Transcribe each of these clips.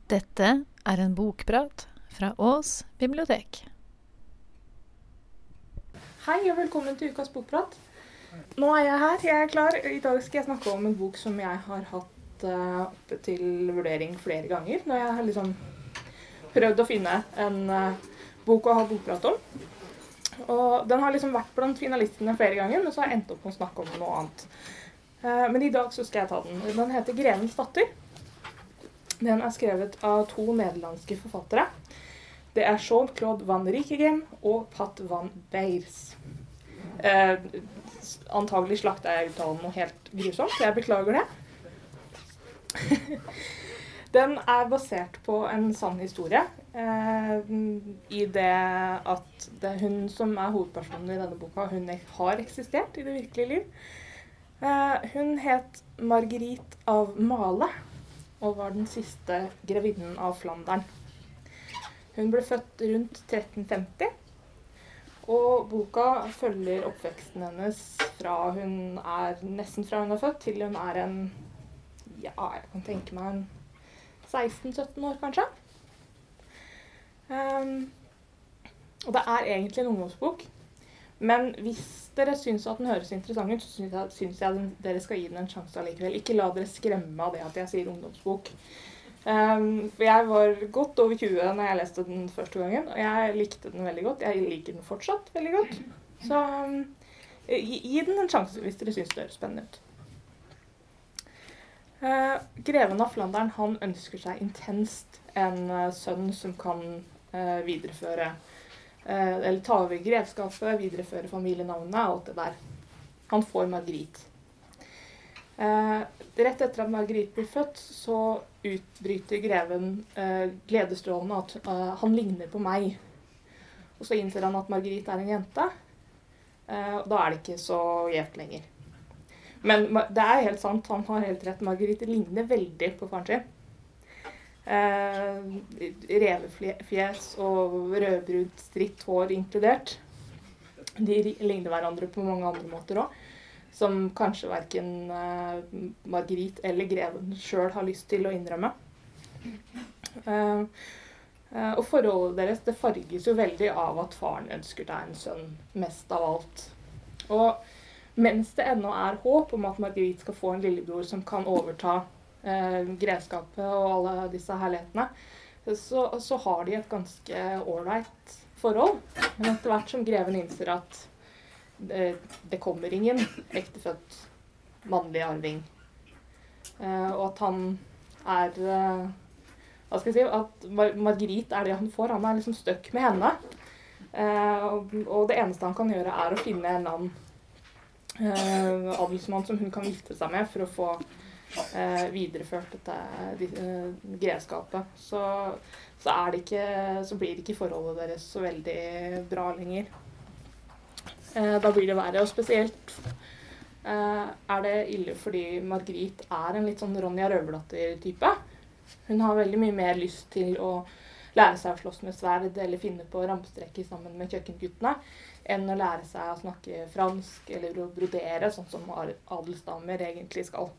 Dette er en bokprat fra Ås bibliotek. Hei og velkommen til ukas bokprat. Nå er jeg her, jeg er klar. I dag skal jeg snakke om en bok som jeg har hatt oppe til vurdering flere ganger. Når jeg har liksom prøvd å finne en bok å ha bokprat om. Og den har liksom vært blant finalistene flere ganger, men så har jeg endt opp med å snakke om noe annet. Men i dag så skal jeg ta den. Den heter Grevens datter. Den er skrevet av to nederlandske forfattere. Det er Jean-Claude Van Rijckeghem og Pat van Beers. Antagelig slakter jeg uttalen noe helt grusomt, jeg beklager det. Den er basert på en sann historie, i det at det er hun som er hovedpersonen i denne boka, hun har eksistert i det virkelige liv. Hun het Marguerite av Male, og var den siste grevinnen av Flandern. Hun ble født rundt 1350, og boka følger oppveksten hennes nesten fra hun er født, til hun er jeg kan tenke meg en 16-17 år kanskje. Og det er egentlig en ungdomsbok, men hvis dere synes at den høres interessant ut, så synes jeg dere skal gi den en sjanse allikevel. Ikke la dere skremme av det at jeg sier ungdomsbok. For jeg var godt over 20 når jeg leste den første gangen, og jeg likte den veldig godt. Jeg liker den fortsatt veldig godt. Så gi den en sjanse hvis dere synes det høres spennende ut. Greven av Flandern, han ønsker seg intenst en sønn som kan videreføre eller ta over grevskapet, videreføre familienavnet og alt det der. Han får Marguerite. Rett etter at Marguerite blir født, så utbryter greven gledesstrålende at han ligner på meg. Og så innser han at Marguerite er en jente, og da er det ikke så gjevt lenger. Men det er helt sant, han har helt rett. Marguerite ligner veldig på faren sin. Revefjes og rødbrunt stritt hår inkludert. De ligner hverandre på mange andre måter også, som kanskje hverken Marguerite eller greven selv har lyst til å innrømme. Og forholdet deres, det farges jo veldig av at faren ønsker deg en sønn mest av alt. Og mens det ennå er håp om at Marguerite skal få en lillebror som kan overta grevskapet og alle disse herlighetene, så har de et ganske ålreit forhold. Men etter hvert som greven innser at det kommer ingen ektefødt mannlig arving, og at han at Marguerite er det han får, han er liksom støkk med henne, og det eneste han kan gjøre er å finne en annen adelsmann som hun kan gifte seg med for å få videreført dette grevskapet, så blir ikke forholdet deres så veldig bra lenger. Da blir det verre, og spesielt er det ille fordi Marguerite er en litt sånn Ronja Røverdatter-type. Hun har veldig mye mer lyst til å lære seg å slåss med sverd eller finne på rampestrekker sammen med kjøkkenguttene, enn å lære seg å snakke fransk eller å brodere, sånn som adelsdamer egentlig skal.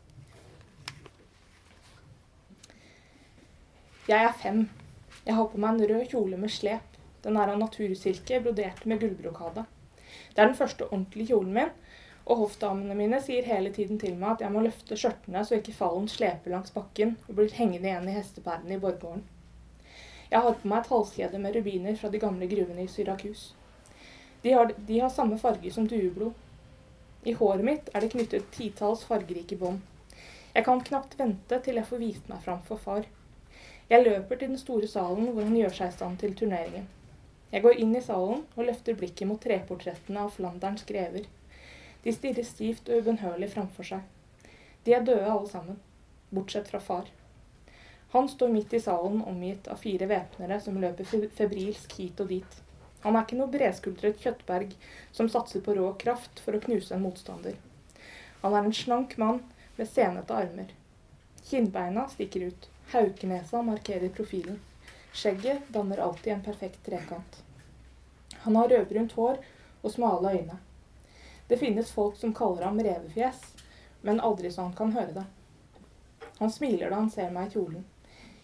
Jeg er 5. Jeg har på meg en rød kjole med slep. Den er av natursilke, brodert med gullbrokade. Det er den første ordentlige kjolen min, og hoffdamene mine sier hele tiden til meg at jeg må løfte skjørtene så ikke fallen sleper langs bakken og blir hengende igjen i hestepærene i borggården. Jeg har på meg et halskjede med rubiner fra de gamle gruvene i Syrakus. De har samme farge som dueblod. I håret mitt er det knyttet 10-talls fargerike bånd. Jeg kan knapt vente til jeg får vist meg fram for far. Jeg løper til den store salen hvor han gjør seg i stand til turneringen. Jeg går inn i salen og løfter blikket mot treportrettene av Flanderns grever. De stirrer stivt og ubønnhørlig framfor seg. De er døde alle sammen, bortsett fra far. Han står midt i salen omgitt av 4 væpnere som løper febrilsk hit og dit. Han er ikke noe bredskuldret kjøttberg som satser på rå kraft for å knuse en motstander. Han er en slank mann med senete armer. Kinnbeina stikker ut. Haukenesa markerer profilen. Skjegget danner alltid en perfekt trekant. Han har rødbrunt hår og smale øyne. Det finnes folk som kaller ham revefjes, men aldri så han kan høre det. Han smiler da han ser meg i kjolen.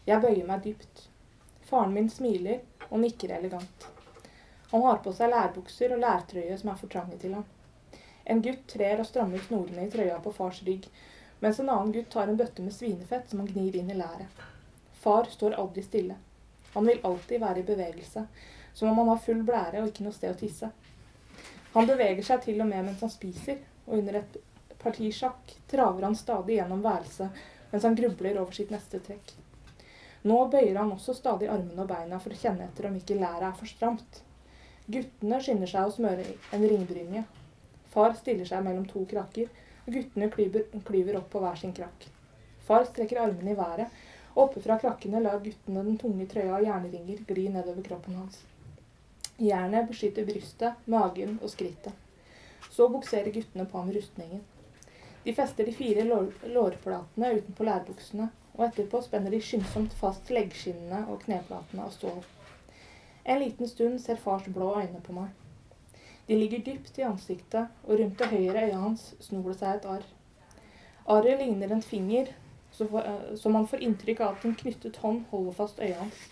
Jeg bøyer meg dypt. Faren min smiler og nikker elegant. Han har på seg lærbukser og lærtrøye som for trange til ham. En gutt trer og strammer snorene i trøya på fars rygg, mens en annen gutt tar en bøtte med svinefett som han gnir inn i læret. Far står aldri stille. Han vil alltid være i bevegelse, som om han har full blære og ikke noe sted å tisse. Han beveger seg til og med mens han spiser, og under et parti sjakk traver han stadig gjennom værelset mens han grubler over sitt neste trekk. Nå bøyer han også stadig armene og beina for å kjenne etter om ikke læret for stramt. Guttene skynder seg å smøre en ringbrynje. Far stiller seg mellom to krakker, og guttene klyver opp på hver sin krakk. Far strekker armene i været, og oppe fra krakkene lar guttene den tunge trøya og jernringer gli nedover kroppen hans. Jernet beskytter brystet, magen og skrittet. Så bukserer guttene på ham rustningen. De fester de 4 lårplatene utenpå lærbuksene, og etterpå spenner de skyndsomt fast leggskinnene og kneplatene av stål. En liten stund ser fars blå øyne på meg. De ligger dypt i ansiktet, og rundt det høyre øyet hans snor det seg et arr. Arret ligner en finger, så man får inntrykk av at en knyttet hånd holder fast øyet hans.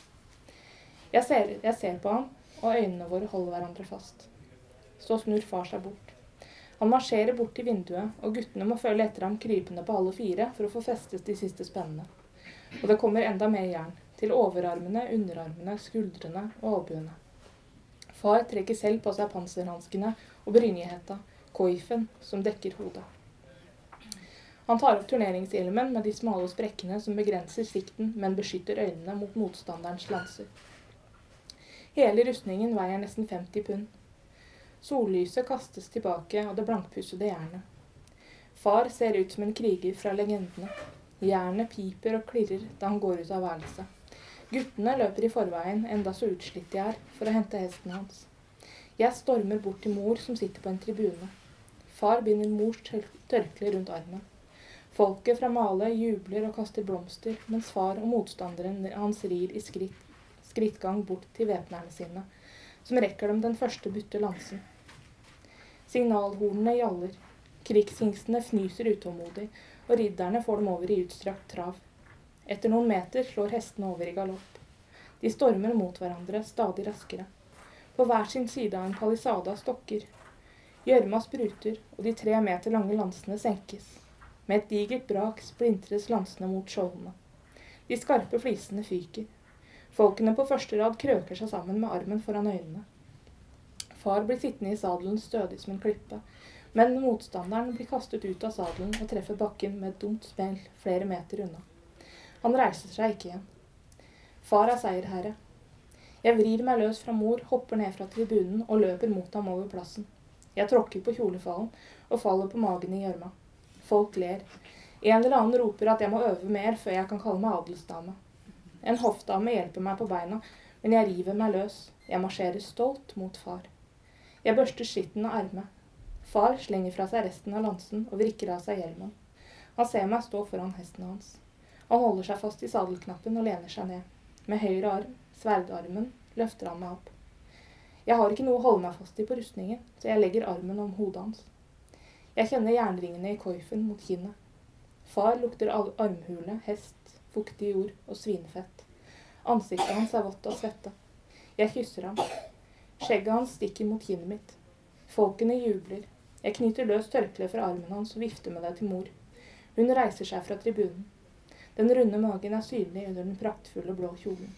Jeg ser på ham, og øynene våre holder hverandre fast. Så snur far seg bort. Han marsjerer bort til vinduet, og guttene må følge etter ham krypende på alle 4 for å få festet de siste spennene. Og det kommer enda mer jern, til overarmene, underarmene, skuldrene og albuene. Far trekker selv på seg panserhanskene og brynjehetta, koifen, som dekker hodet. Han tar opp turneringshjelmen med de smale sprekkene som begrenser sikten, men beskytter øynene mot motstanderens lanser. Hele rustningen veier nesten 50 pund. Sollyset kastes tilbake av det blankpussede jernet. Far ser ut som en kriger fra legendene. Jernet piper og klirrer da han går ut av værelset. Guttene løper i forveien, enda så utslitt de for å hente hesten hans. Jeg stormer bort til mor som sitter på en tribune. Far binder mors tørkle rundt armen. Folket fra Male jubler og kaster blomster, mens far og motstanderen hans rir i skrittgang bort til væpnerne sine, som rekker dem den første butte lansen. Signalhornene gjaller, krigshingstene fnyser utålmodig, og ridderne får dem over i utstrakt trav. Etter noen meter slår hestene over i galopp. De stormer mot hverandre, stadig raskere. På hver sin side av en palisade av stokker. Gjørma spruter, og de 3 meter lange lansene senkes. Med et digert brak splintres lansene mot skjoldene. De skarpe flisene fyker. Folkene på første rad krøker seg sammen med armen foran øynene. Far blir sittende i sadelen stødig som en klippe, men motstanderen blir kastet ut av sadelen og treffer bakken med et dumt smell flere meter unna. Han reiser seg ikke igjen. Far seierherre. Jeg vrir meg løs fra mor, hopper ned fra tribunen og løper mot ham over plassen. Jeg tråkker på kjolefallen og faller på magen i gjørma. Folk ler. En eller annen roper at jeg må øve mer før jeg kan kalle meg adelsdame. En hoffdame hjelper meg på beina, men jeg river meg løs. Jeg marsjerer stolt mot far. Jeg børster skitten av ermet. Far slenger fra seg resten av lansen og vrikker av seg hjelmen. Han ser meg stå foran hesten hans. Han holder seg fast i sadelknappen og lener seg ned. Med høyre arm, sverdarmen, løfter han meg opp. Jeg har ikke noe å holde meg fast i på rustningen, så jeg legger armen om hodet hans. Jeg kjenner jernringene i koifen mot kinnet. Far lukter armhule, hest, fuktig jord og svinefett. Ansiktet hans vått av svette. Jeg kysser ham. Skjegget hans stikker mot kinnet mitt. Folkene jubler. Jeg knyter løs tørkle fra armen hans og vifter med det til mor. Hun reiser seg fra tribunen. Den runde magen synlig under den praktfulle blå kjolen.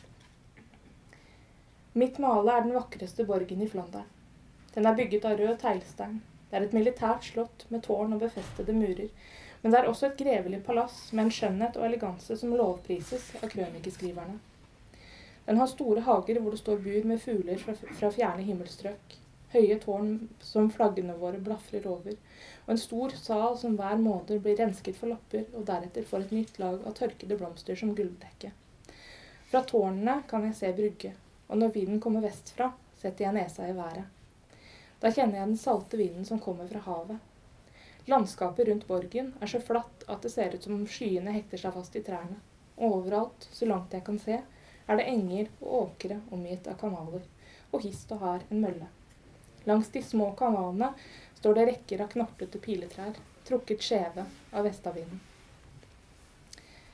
Mitt Male den vakreste borgen i Flandern. Den bygget av rød teglstein. Det et militært slott med tårn og befestede murer, men det også et grevelig palass med en skjønnhet og eleganse som lovprises av krønikeskriverne. Den har store hager hvor det står bur med fugler fra fjerne himmelstrøk, høye tårn som flaggene våre blafrer over, og en stor sal som hver måned blir rensket for lopper, og deretter får et nytt lag av tørkede blomster som gulvdekke. Fra tårnene kan jeg se brygge, og når vinden kommer vestfra, setter jeg nesa i været. Da kjenner jeg den salte vinden som kommer fra havet. Landskapet rundt borgen så flatt at det ser ut som om skyene hekter seg fast i trærne. Og overalt, så langt jeg kan se, det enger og åkre omgitt av kanaler, og hist og her en mølle. Langs de små kanalene står det rekker av knortete piletrær, trukket skjeve av vestavinden.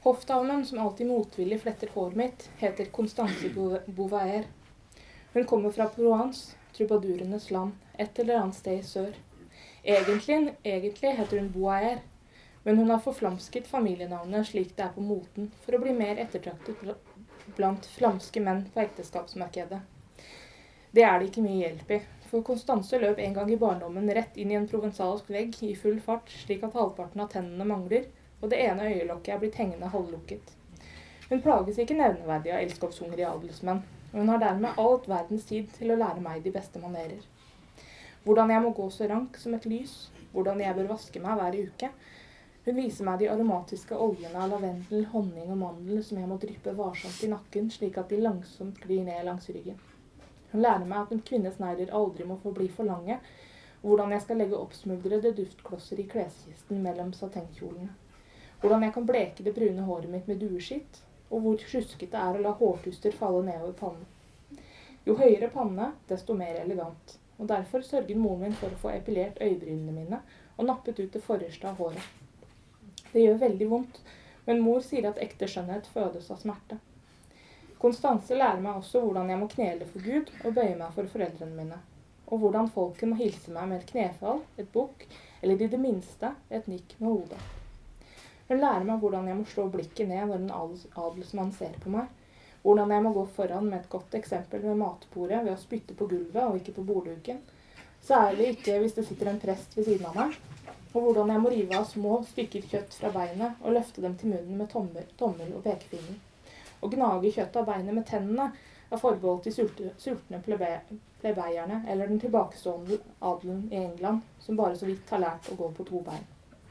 Hoffdamen, som alltid motvillig fletter håret mitt, heter Constance Beauvaer. Hun kommer fra Provence, trubadurenes land, et eller annet sted i sør. Egentlig heter hun Beauvaer, men hun har forflamsket familienavnet slik det på moten, for å bli mer ettertraktet blant flamske menn på ekteskapsmarkedet. Det det ikke mye hjelp i, for Constance løp en gang i barndommen rett inn i en provensalsk vegg i full fart, slik at halvparten av tennene mangler, og det ene øyelokket blitt hengende halvlukket. Hun plages ikke nevneverdig av elskapshunger i adelsmenn, og hun har dermed alt verdens tid til å lære meg de beste manerer. Hvordan jeg må gå så rank som et lys, hvordan jeg bør vaske meg hver uke. Hun viser meg de aromatiske oljene av lavendel, honning og mandel som jeg må dryppe varsomt i nakken, slik at de langsomt glir ned langs ryggen. Hun lærer meg at en kvinnes negler aldri må få bli for lange, og hvordan jeg skal legge oppsmuldrede duftklosser i kleskisten mellom satengkjolene. Hvordan jeg kan bleke det brune håret mitt med dueskitt, og hvor sjusket det å la hårtuster falle nedover pannen. Jo høyere panne, desto mer elegant, og derfor sørger moren min for å få epilert øyebrynene mine og nappet ut det forreste av håret. Det gjør veldig vondt, men mor sier at ekte skjønnhet fødes av smerte. Constance lærer meg også hvordan jeg må knele for Gud og bøye meg for foreldrene mine, og hvordan folket må hilse meg med et knefall, et bukk, eller i det minste et nikk med hodet. Hun lærer meg hvordan jeg må slå blikket ned når en adelsmann ser på meg, hvordan jeg må gå foran med et godt eksempel ved matbordet ved å spytte på gulvet og ikke på bordduken, særlig ikke hvis det sitter en prest ved siden av meg, og hvordan jeg må rive av små stykker kjøtt fra beinet og løfte dem til munnen med tommel og pekefinger. Og gnage kjøtt av beinet med tennene er forbeholdt de sultne plebeierne eller den tilbakestående adelen i England, som bare så vidt har lært å gå på to bein.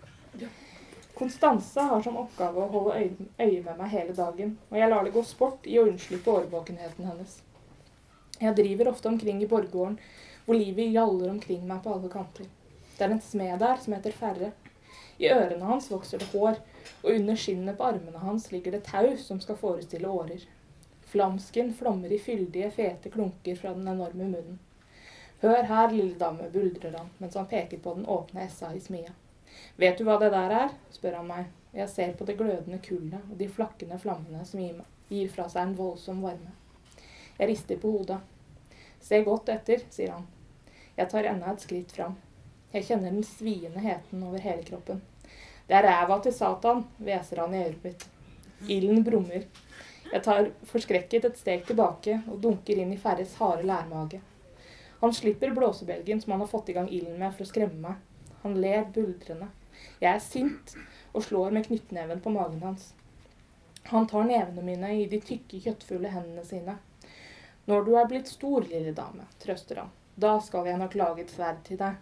Constance har som oppgave å holde øye med meg hele dagen, og jeg lar det gå sport i å unnslippe årvåkenheten hennes. Jeg driver ofte omkring i borggården, hvor livet gjaller omkring meg på alle kanter. Det en smed der som heter Ferre. I ørene hans vokser det hår, og under skinnene på armene hans ligger det tau som skal forestille årer. Flamsken flommer i fyldige, fete klunker fra den enorme munnen. Hør her, lille dame, buldrer han, mens han peker på den åpne essa i smia. Vet du hva det der spør han meg. Jeg ser på det glødende kullet og de flakkende flammene som gir fra seg en voldsom varme. Jeg rister på hodet. Se godt etter, sier han. Jeg tar enda et skritt fram. Jeg kjenner den sviende heten over hele kroppen. Det ræva til Satan, hveser han i øret mitt. Ilden brummer. Jeg tar forskrekket et steg tilbake og dunker inn i Ferres harde lærmage. Han slipper blåsebelgen som han har fått i gang ilden med for å skremme meg. Han ler buldrende. Jeg sint og slår med knyttneven på magen hans. Han tar nevene mine i de tykke, kjøttfulle hendene sine. Når du blitt stor, lille dame, trøster han. Da skal jeg nok lage et sverd til deg.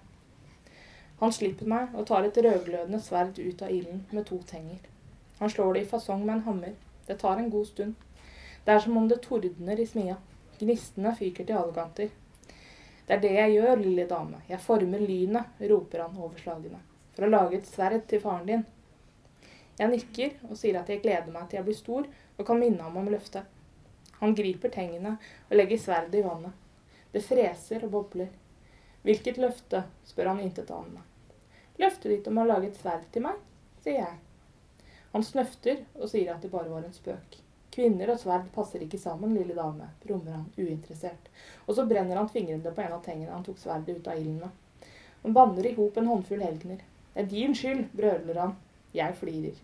Han slipper meg og tar et rødglødende sverd ut av ilden med 2 tenger. Han slår det i fasong med en hammer. Det tar en god stund. Det som om det tordner i smia. Gnistene fyker til alle kanter. Det det jeg gjør, lille dame. Jeg former lynet, roper han overslagende, for å lage et sverd til faren din. Jeg nikker og sier at jeg gleder meg til jeg blir stor og kan minne ham om løftet. Han griper tengene og legger sverdet i vannet. Det freser og bobler. Hvilket løfte, spør han intetanende. Løftet ditt om å lage et sverd til meg, sier jeg. Han snøfter og sier at det bare var en spøk. Kvinner og sverd passer ikke sammen, lille dame, brummer han uinteressert. Og så brenner han fingrene på en av tengene han tok sverdet ut av ilden med. Han banner i hop en håndfull helgener. Det din skyld, brøler han. Jeg flirer.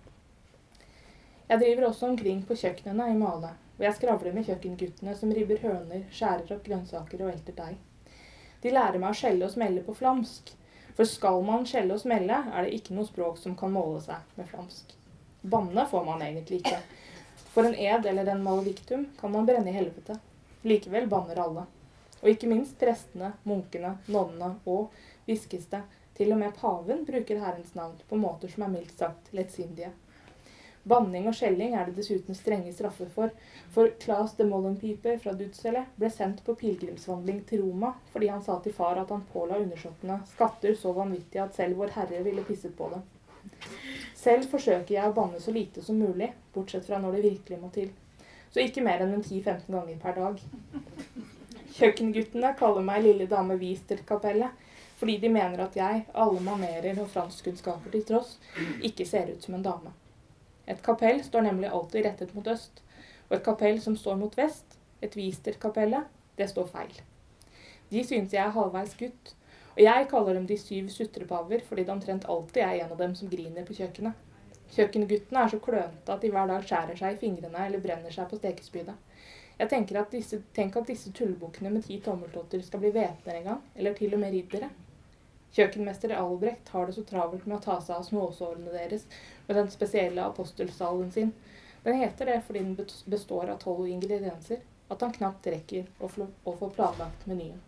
Jeg driver også omkring på kjøkkenene i Male, og jeg skravler med kjøkkenguttene som ribber høner, skjærer opp grønnsaker og velter deig. De lærer meg å skjelle og smelle på flamsk, for skal man skjelle og smelle, det ikke noe språk som kan måle seg med flamsk. Banne får man egentlig ikke. For en ed eller en malediktum kan man brenne i helvete. Likevel banner alle. Og ikke minst prestene, munkene, nonnene og, hviskes det, til og med paven bruker Herrens navn på måter som mildt sagt lettsindige. Banning og skjelling det dessuten strenge straffer for Claes de Molenpieper fra Dudsele ble sendt på pilgrimsvandring til Roma fordi han sa til far at han påla undersåttene skatter så vanvittig at selv vår Herre ville pisset på det. Selv forsøker jeg å banne så lite som mulig, bortsett fra når det virkelig må til. Så ikke mer enn 10-15 ganger per dag. Kjøkkenguttene kaller meg lille dame Wisterkapelle, fordi de mener at jeg, alle manerer og franskkunnskaper til tross, ikke ser ut som en dame. Et kapell står nemlig alltid rettet mot øst, og et kapell som står mot vest, et Visterkapellet, det står feil. De synes jeg er halvveis gutt, og jeg kaller dem de 7 sutrepaver fordi det omtrent alltid er en av dem som griner på kjøkkenet. Kjøkkenguttene er så klønete at de hver dag skjærer seg i fingrene eller brenner seg på stekespydet. Jeg tenker at disse tullbukkene med 10 tommeltotter skal bli væpner en gang, eller til og med riddere. Kjøkkenmester Albrecht har det så travelt med å ta seg av småsårene deres med den spesielle apostelsalen sin. Den heter det fordi den består av 12 ingredienser, at han knapt rekker å få planlagt menyen.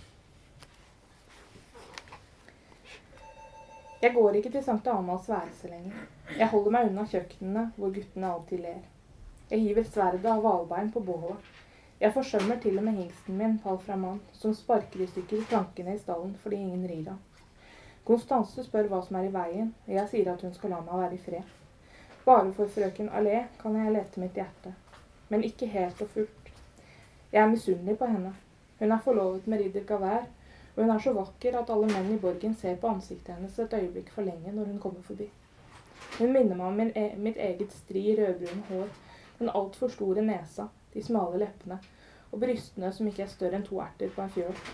Jeg går ikke til Sankt Amals værelse lenger. Jeg holder meg unna kjøkkenene hvor guttene alltid ler. Jeg hiver sverdet av valbein på bålet. Jeg forsømmer til og med hingsten min, Palframan, som sparker i stykker plankene i stallen fordi ingen rir han. Konstanse spør hva som er i veien, og jeg sier at hun skal la meg være i fred. Bare for frøken Allé kan jeg lette mitt hjerte, men ikke helt og fullt. Jeg er misunnelig på henne. Hun er forlovet med ridder Gavær, og hun er så vakker at alle menn i borgen ser på ansiktet hennes et øyeblikk for lenge når hun kommer forbi. Hun minner meg om mitt eget stri rødbrune hår, den alt for store nesa, de smale leppene, og brystene som ikke er større enn 2 erter på en fjøl.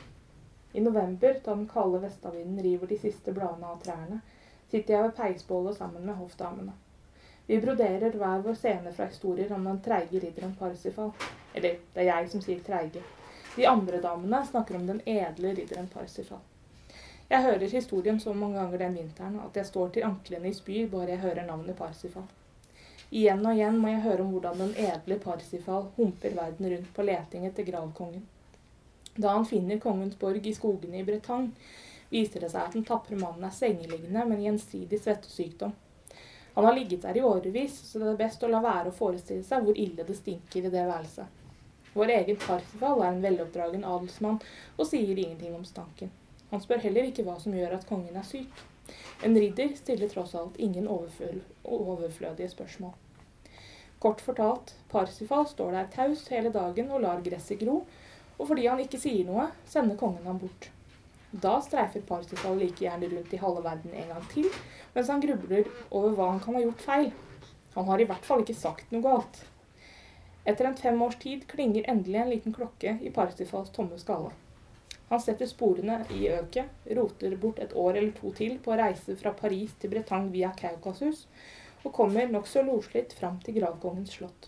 I november, da den kalde vestavinden river de siste bladene av trærne, sitter jeg ved peisbålet sammen med hoffdamene. Vi broderer hver vår scene fra historier om den treige ridderen Parsifal. Eller, det er jeg som sier treige. De andre damene snakker om den edle ridderen Parsifal. Jeg hører historien så mange ganger den vinteren at jeg står til anklene i spy bare jeg hører navnet Parsifal. Igjen og igjen må jeg høre om hvordan den edle Parsifal humper verden rundt på leting etter gravkongen. Da han finner kongens borg i skogene i Bretagne, viser det seg at den tapre mannen er sengeliggende med en gjensidig svettesykdom. Han har ligget der i årevis, så det er best å la være å forestille seg hvor ille det stinker i det værelset. Vår egen Parsifal er en veloppdragen adelsmann og sier ingenting om stanken. Han spør heller ikke hva som gjør at kongen er syk. En ridder stiller tross alt ingen overflødige spørsmål. Kort fortalt, Parsifal står der taus hele dagen og lar gresset gro, og fordi han ikke sier noe, sender kongen ham bort. Da streifer Parsifal like gjerne rundt i halve verden en gang til, mens han grubler over hva han kan ha gjort feil. Han har i hvert fall ikke sagt noe galt. Etter en 5 års tid klinger endelig en liten klokke i Parsifals tomme skalle. Han setter sporene i øket, roter bort 1 år eller 2 til på å reise fra Paris til Bretagne via Kaukasus, og kommer nok så loslitt fram til gravkongens slott.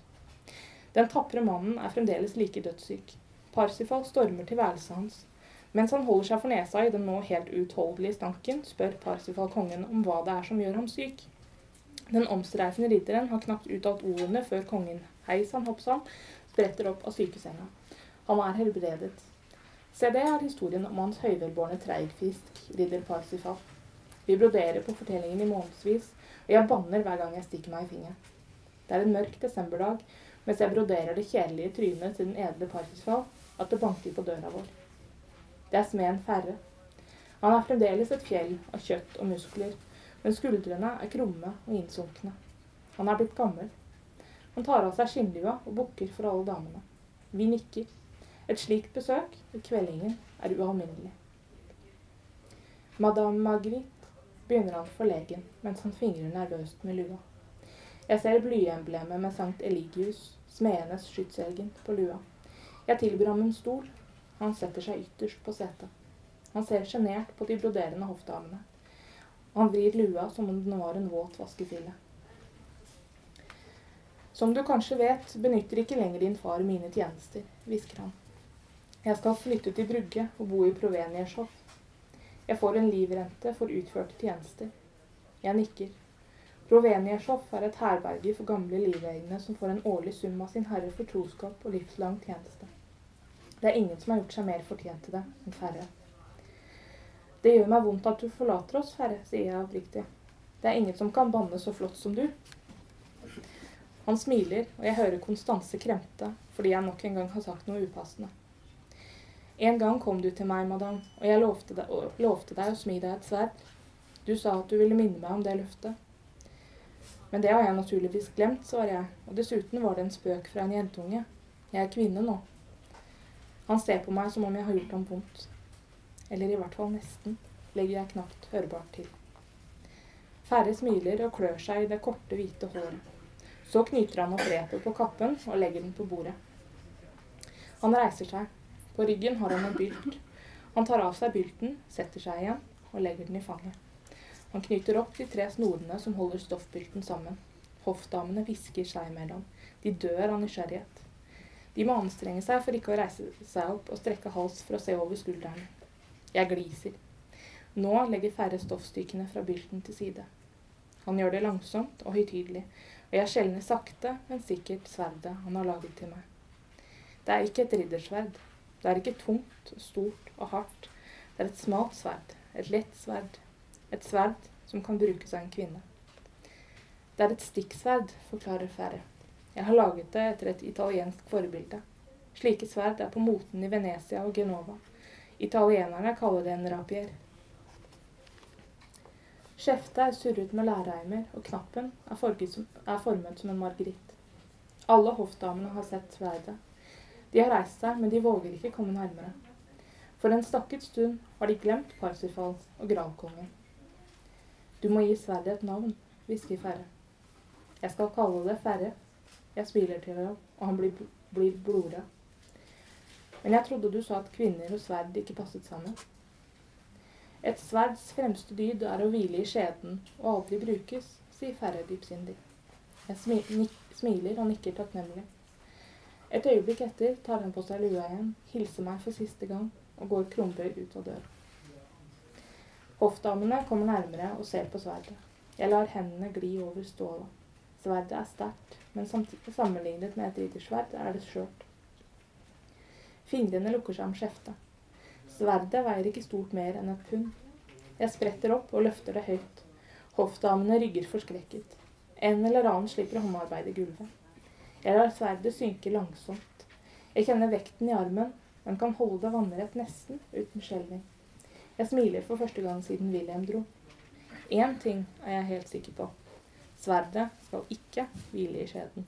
Den tapre mannen er fremdeles like dødssyk. Parsifal stormer til værelset hans. Mens han holder seg for nesa i den nå helt utholdelige stanken, spør Parsifal kongen om hva det er som gjør ham syk. Den omstreifende ridderen har knapt uttalt ordene før kongen, heisan hoppsan, spretter opp av sykesenga. Han er helbredet. Se, det er historien om hans høyvelbårne treigfisk, ridder Parsifal. Vi broderer på fortellingen i månedsvis, og jeg banner hver gang jeg stikker meg i fingeren. Det er en mørk desemberdag, mens jeg broderer det kjedelige trynet til den edle Parsifal, at det banker på døra vår. Det er smeden Ferre. Han er fremdeles et fjell av kjøtt og muskler, men skuldrene er krumme og innsunkne. Han er blitt gammel. Han tar av seg skinnlua og bukker for alle damene. Vi nikker. Et slikt besøk ved kveldingen er ualminnelig. Madame Marguerite, begynner han forlegen, mens han fingrer nervøst med lua. Jeg ser blyemblemet med Sankt Eligius, smedenes skytselgen, på lua. Jeg tilbyr ham en stol. Han setter seg ytterst på setet. Han ser genert på de broderende hoffdamene. Han vrir lua som om den var en våt vaskefille. Som du kanskje vet, benytter ikke lenger din far mine tjenester, hvisker han. Jeg skal flytte til Brugge og bo i Proveniershoff. Jeg får en livrente for utførte tjenester. Jeg nikker. Proveniershoff er et herberge for gamle livegne som får en årlig sum av sin herre for troskap og livslang tjeneste. Det er ingen som har gjort seg mer fortjent til det enn Ferre. Det gjør meg vondt at du forlater oss, Ferre, sier jeg oppriktig. Det er ingen som kan banne så flott som du. Han smiler, og jeg hører Konstanse kremte, fordi jeg nok en gang har sagt noe upassende. En gang kom du til meg, madame, og jeg lovte deg å smi deg et sverd. Du sa at du ville minne meg om det løftet. Men det har jeg naturligvis glemt, svarer jeg, og dessuten var det en spøk fra en jentunge. Jeg er kvinne nå. Han ser på meg som om jeg har gjort ham vondt. Eller i hvert fall nesten, legger jeg knapt hørbart til. Ferre smiler og klør seg i det korte, hvite håret. Så knyter han opp repet på kappen og legger den på bordet. Han reiser seg. På ryggen har han en bylt. Han tar av seg bylten, setter seg igjen og legger den i fanget. Han knyter opp de 3 snorene som holder stoffbylten sammen. Hoffdamene hvisker seg imellom. De dør av nysgjerrighet. De må anstrenge seg for ikke å reise seg opp og strekke hals for å se over skuldrene. Jeg gliser. Nå legger færre stoffstykkene fra bylten til side. Han gjør det langsomt og høytidelig, og jeg skjelner sakte, men sikkert sverdet han har laget til meg. Det er ikke et riddersverd. Det er ikke tungt, stort og hardt. Det er et smalt sverd, et lett sverd. Et sverd som kan brukes av en kvinne. Det er et stikksverd, forklarer Ferre. Jeg har laget det etter et italiensk forbilde. Slike sverd er på moten i Venezia og Genova. Italienerne kaller det en rapier. Skjeftet er surret med læreimer, og knappen er formet som en margeritt. Alle hoffdamene har sett sverdet. De har reist seg, men de våger ikke komme nærmere. For en stakket stund har de glemt Parsifal og Gralkongen. Du må gi sverdet et navn, hvisker Ferre. Jeg skal kalle det Ferre. Jeg smiler til ham, og han blir blodrød. Men jeg trodde du sa at kvinner og sverd ikke passet sammen. Et sverds fremste dyd er å hvile i skjeden og aldri brukes, sier Ferre dypsindig. Jeg smiler og nikker takknemlig. Et øyeblikk etter tar han på seg lua igjen, hilser meg for siste gang og går krumbøyd ut av døren. Hoffdamene kommer nærmere og ser på sverdet. Jeg lar hendene gli over stålet. Sverdet er sterkt, men sammenlignet med et riddersverd er det skjørt. Fingrene lukker seg om skjeftet. Sverdet veier ikke stort mer enn et pund. Jeg spretter opp og løfter det høyt. Hoffdamene rygger forskrekket. En eller annen slipper håndarbeid i gulvet. Jeg lar sverdet synke langsomt. Jeg kjenner vekten i armen, men kan holde det vannrett nesten uten skjelving. Jeg smiler for første gang siden Wilhelm dro. En ting er jeg helt sikker på. Sverdet skal ikke hvile i skjeden.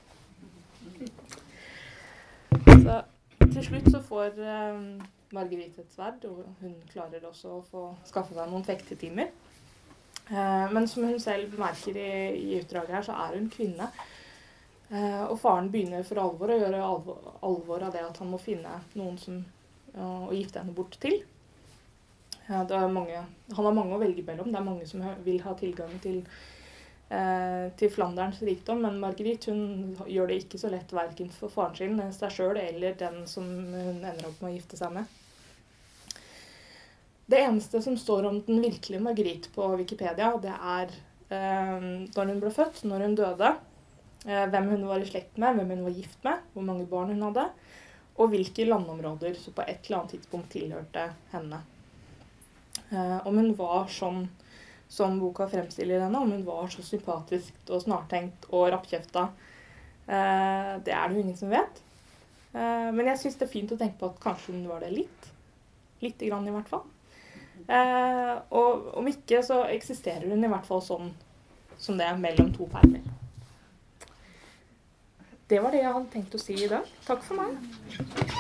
Så til slutt så får Marguerite et sverd, og hun klarer også å få skaffe seg noen fektetimer. Men som hun selv bemerker i utdraget her, så er hun kvinne. Og faren begynner for alvor å gjøre alvor av det at han må finne noen som å gifte henne bort til. Han har mange å velge mellom. Det er mange som vil ha tilgang til Flanderns rikdom, men Marguerite hun gjør det ikke så lett hverken for faren sin, seg selv eller den som hun ender opp med å gifte seg med. Det eneste som står om den virkelige Marguerite på Wikipedia, det er når hun ble født, når hun døde, hvem hun var i slekt med, hvem hun var gift med, hvor mange barn hun hadde, og hvilke landområder som på et eller annet tidspunkt tilhørte henne. Om hun var sånn som boka fremstiller henne, om hun var så sympatisk og snartenkt og rappkjefta, det er det jo ingen som vet. Men jeg synes det er fint å tenke på at kanskje hun var det litt grann i hvert fall. Og om ikke så eksisterer hun i hvert fall sånn som det er mellom 2 permer. Det var det jeg hadde tenkt å si i dag. Takk for meg.